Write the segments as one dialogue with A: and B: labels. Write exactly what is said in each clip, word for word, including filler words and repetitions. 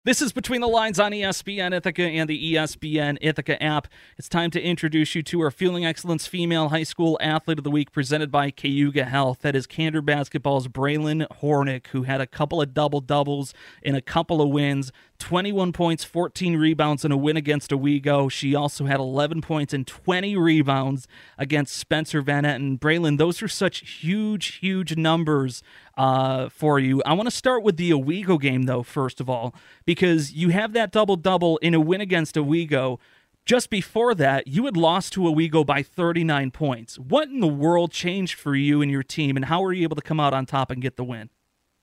A: This is Between the Lines on E S P N Ithaca and the E S P N Ithaca app. It's time to introduce you to our Fueling Excellence Female High School Athlete of the Week presented by Cayuga Health. That is Candor Basketball's Braylon Hornick, who had a couple of double-doubles in a couple of wins, twenty-one points, fourteen rebounds in a win against Owego. She also had eleven points and twenty rebounds against Spencer Van Etten. Braylon, those are such huge, huge numbers uh, for you. I want to start with the Owego game, though, first of all, because you have that double-double in a win against Owego. Just before that, you had lost to Owego by thirty-nine points. What in the world changed for you and your team, and how were you able to come out on top and get the win?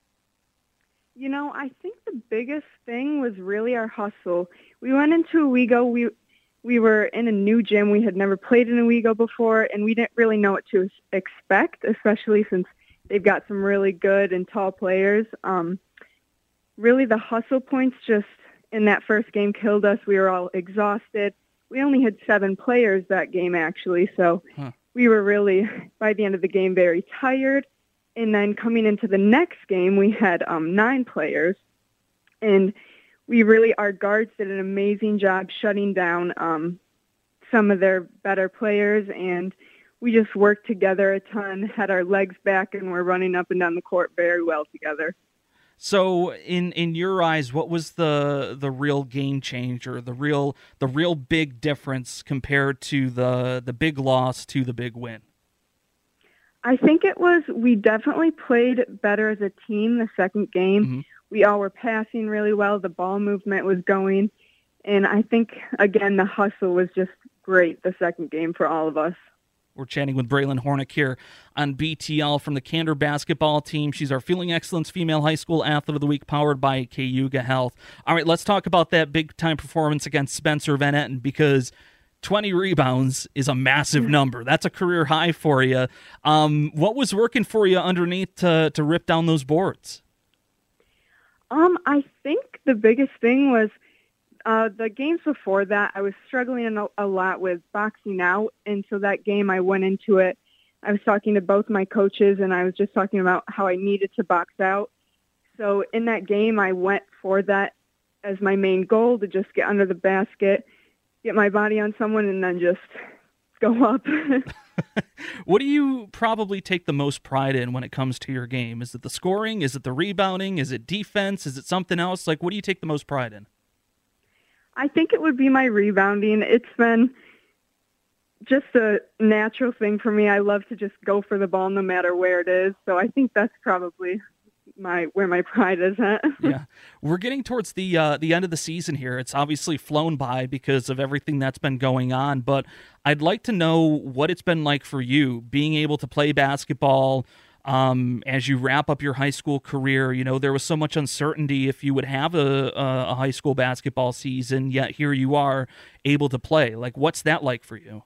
B: You know, I think the biggest thing was really our hustle. We went into Owego, we we were in a new gym. We had never played in Owego before, and we didn't really know what to expect, especially since they've got some really good and tall players. Um, really, the hustle points just in that first game killed us. We were all exhausted. We only had seven players that game, actually, so huh. we were really, by the end of the game, very tired. And then coming into the next game, we had um, nine players, and we really, our guards did an amazing job shutting down um, some of their better players, and we just worked together a ton, had our legs back, and we're running up and down the court very well together.
A: So, in, in your eyes, what was the the real game changer, the real the real big difference compared to the the big loss to the big win?
B: I think it was we definitely played better as a team the second game. Mm-hmm. We all were passing really well. The ball movement was going. And I think, again, the hustle was just great the second game for all of us.
A: We're chatting with Braylon Hornick here on B T L from the Candor basketball team. She's our Fueling Excellence Female High School Athlete of the Week, powered by Cayuga Health. All right, let's talk about that big-time performance against Spencer Van Etten, because twenty rebounds is a massive number. That's a career high for you. Um, what was working for you underneath to, to rip down those boards?
B: Um, I think the biggest thing was uh, the games before that, I was struggling a, a lot with boxing out. And so that game, I went into it. I was talking to both my coaches, and I was just talking about how I needed to box out. So in that game, I went for that as my main goal, to just get under the basket, get my body on someone, and then just go up.
A: What do you probably take the most pride in when it comes to your game? Is it the scoring? Is it the rebounding? Is it defense? Is it something else? Like, what do you take the most pride in?
B: I think it would be my rebounding. It's been just a natural thing for me. I love to just go for the ball no matter where it is. So I think that's probably my where my pride is at.
A: Yeah, we're getting towards the uh, the end of the season here. It's obviously flown by because of everything that's been going on, but I'd like to know what it's been like for you being able to play basketball um, as you wrap up your high school career. You know, there was so much uncertainty if you would have a, a high school basketball season, yet here you are able to play. Like, what's that like for you?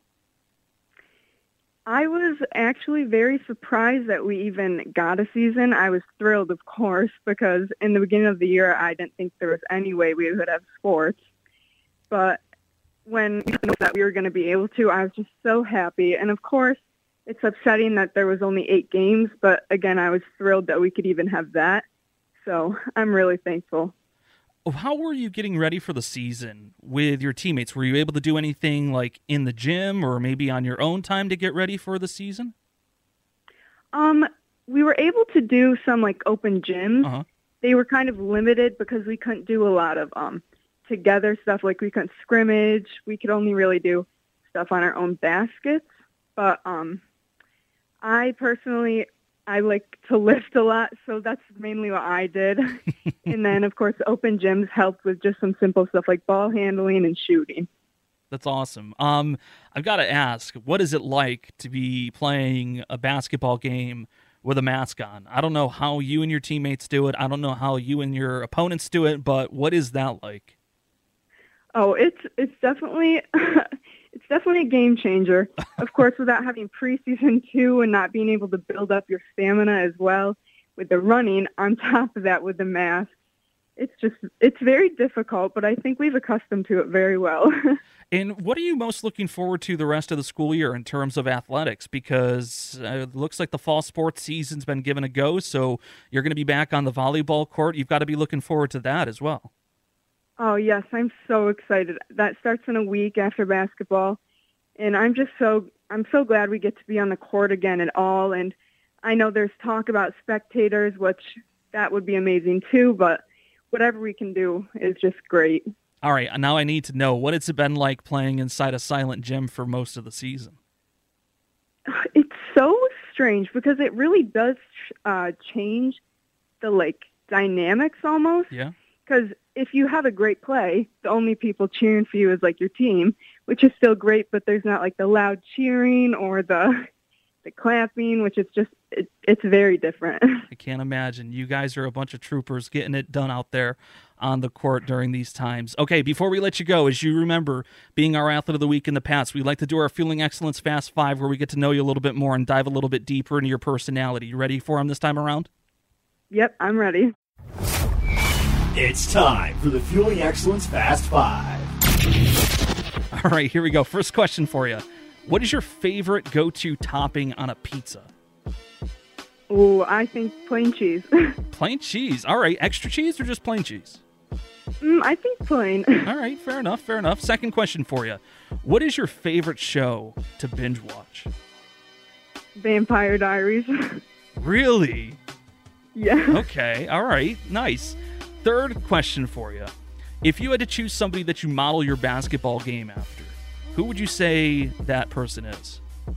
B: I was actually very surprised that we even got a season. I was thrilled, of course, because in the beginning of the year, I didn't think there was any way we would have sports. But when we knew that we were going to be able to, I was just so happy. And of course, it's upsetting that there was only eight games, but again, I was thrilled that we could even have that. So I'm really thankful.
A: How were you getting ready for the season with your teammates? Were you able to do anything like in the gym or maybe on your own time to get ready for the season?
B: Um, we were able to do some like open gyms. Uh-huh. They were kind of limited because we couldn't do a lot of um together stuff. Like we couldn't scrimmage. We could only really do stuff on our own baskets. But um, I personally, I like to lift a lot, so that's mainly what I did. And then, of course, open gyms helped with just some simple stuff like ball handling and shooting.
A: That's awesome. Um, I've got to ask, what is it like to be playing a basketball game with a mask on? I don't know how you and your teammates do it. I don't know how you and your opponents do it, but what is that like?
B: Oh, it's it's definitely it's definitely a game changer. Of course, without having preseason too and not being able to build up your stamina as well with the running on top of that with the mask, it's just it's very difficult. But I think we've accustomed to it very well.
A: And what are you most looking forward to the rest of the school year in terms of athletics? Because uh, it looks like the fall sports season's been given a go, so you're going to be back on the volleyball court. You've got to be looking forward to that as well.
B: Oh, yes, I'm so excited. That starts in a week after basketball, and I'm just so I'm so glad we get to be on the court again at all. And I know there's talk about spectators, which that would be amazing too, but whatever we can do is just great.
A: All right, now I need to know, what has it been like playing inside a silent gym for most of the season?
B: It's so strange because it really does uh, change the, like, dynamics almost.
A: Yeah.
B: Because if you have a great play, the only people cheering for you is, like, your team, which is still great, but there's not, like, the loud cheering or the the clapping, which is just, it, it's very different.
A: I can't imagine. You guys are a bunch of troopers getting it done out there on the court during these times. Okay, before we let you go, as you remember being our Athlete of the Week in the past, we like to do our Fueling Excellence Fast Five, where we get to know you a little bit more and dive a little bit deeper into your personality. You ready for them this time around?
B: Yep, I'm ready.
C: It's time for the Fueling Excellence Fast Five.
A: All right, here we go. First question for you. What is your favorite go-to topping on a pizza?
B: Oh, I think plain cheese.
A: Plain cheese. All right, extra cheese or just plain cheese?
B: mm, I think plain.
A: All right, fair enough, fair enough. Second question for you. What is your favorite show to binge watch?
B: Vampire Diaries.
A: Really?
B: Yeah.
A: Okay, all right, nice. Third question for you. If you had to choose somebody that you model your basketball game after, who would you say that person is?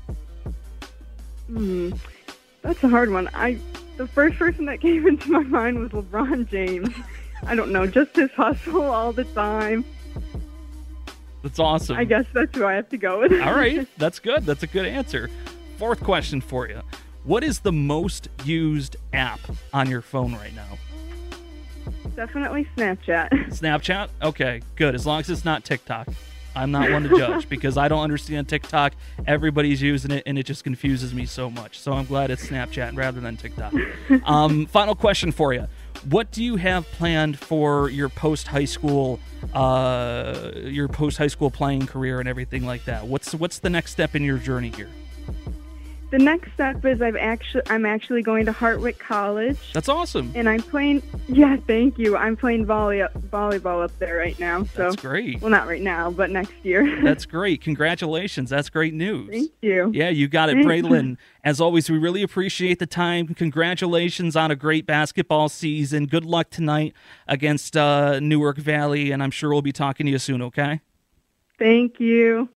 B: Hmm, that's a hard one. I the first person that came into my mind was LeBron James. I don't know, just his hustle all the time.
A: That's awesome.
B: I guess that's who I have to go with.
A: All right, that's good. That's a good answer. Fourth question for you. What is the most used app on your phone right now?
B: Definitely Snapchat.
A: Snapchat? Okay, good. As long as it's not TikTok. I'm not one to judge because I don't understand TikTok. Everybody's using it, and it just confuses me so much. So I'm glad it's Snapchat rather than TikTok. Um, final question for you. What do you have planned for your post-high school, uh, your post-high school playing career and everything like that? What's what's the next step in your journey here?
B: The next step is I've actually I'm actually going to Hartwick College.
A: That's awesome.
B: And I'm playing. Yeah, thank you. I'm playing volley volleyball up there right now. So
A: That's great.
B: Well, not right now, but next year.
A: That's great. Congratulations. That's great news.
B: Thank you.
A: Yeah, you got it,
B: Thanks.
A: Braylon. As always, we really appreciate the time. Congratulations on a great basketball season. Good luck tonight against uh, Newark Valley, and I'm sure we'll be talking to you soon, okay?
B: Thank you.